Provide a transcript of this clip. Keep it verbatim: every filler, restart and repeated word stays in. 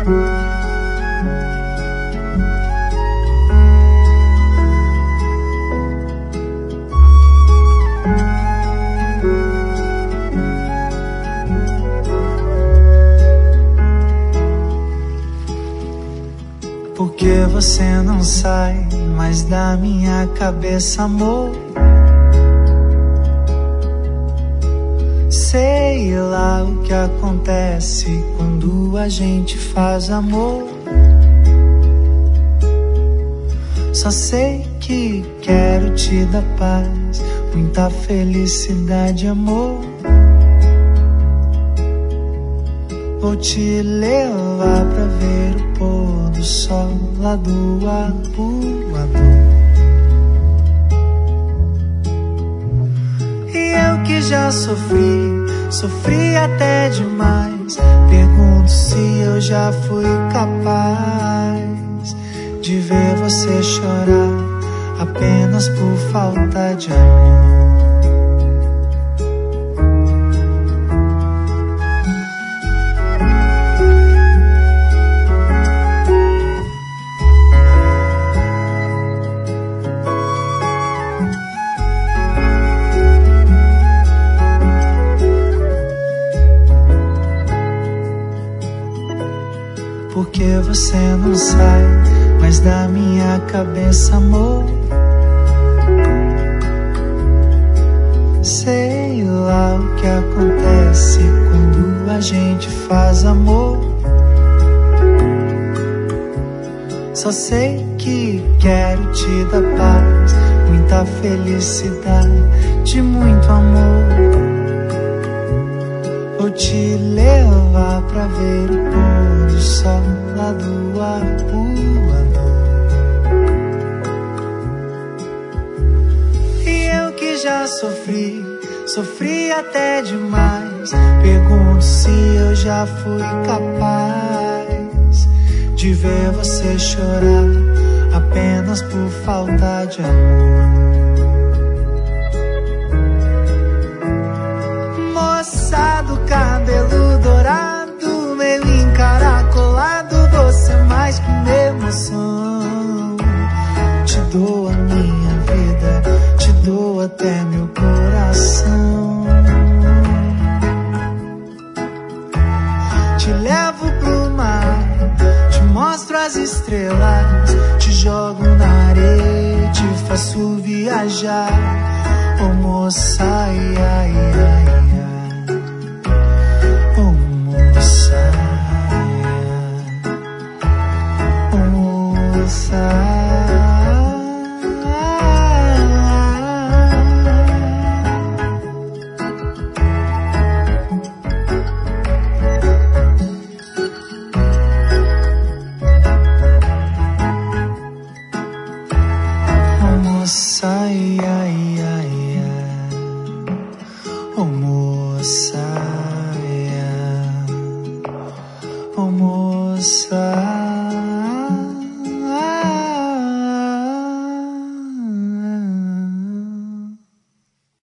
Por que você não sai mais da minha cabeça, amor? Sei lá o que acontece quando a gente faz amor. Só sei que quero te dar paz, muita felicidade, amor. Vou te levar pra ver o pôr do sol lá do arpoador. E eu que já sofri, sofri até demais. Pergunto se eu já fui capaz de ver você chorar apenas por falta de amor. Por que você não sai mais da minha cabeça, amor? Sei lá o que acontece quando a gente faz amor. Só sei que quero te dar paz, muita felicidade, muito amor. Vou te levar pra ver o pôr do sol lá do arpoador. E eu que já sofri, sofri até demais. Pergunto se eu já fui capaz de ver você chorar apenas por falta de amor. Do cabelo dourado, meio encaracolado, você mais que uma emoção. Te dou a minha vida, te dou até meu coração. Te levo pro mar, te mostro as estrelas, te jogo na areia, te faço viajar, oh moça.